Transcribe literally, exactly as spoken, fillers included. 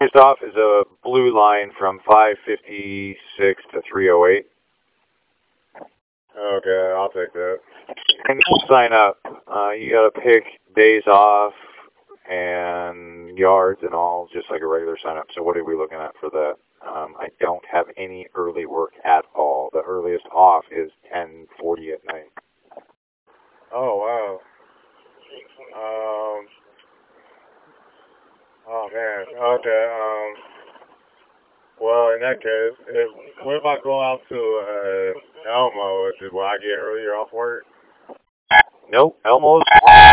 First off is a blue line from five fifty-six to three oh eight. Okay, I'll take that. And you sign up. Uh, you gotta pick days off and yards and all, just like a regular sign up. So what are we looking at for that? Um, I don't have any early work at all. The earliest off is ten forty at night. Oh, wow. Um, oh, man. Okay, um, well, in that case, if, what if I go out to uh, Elmo? Will I get earlier off work? Nope, Elmo's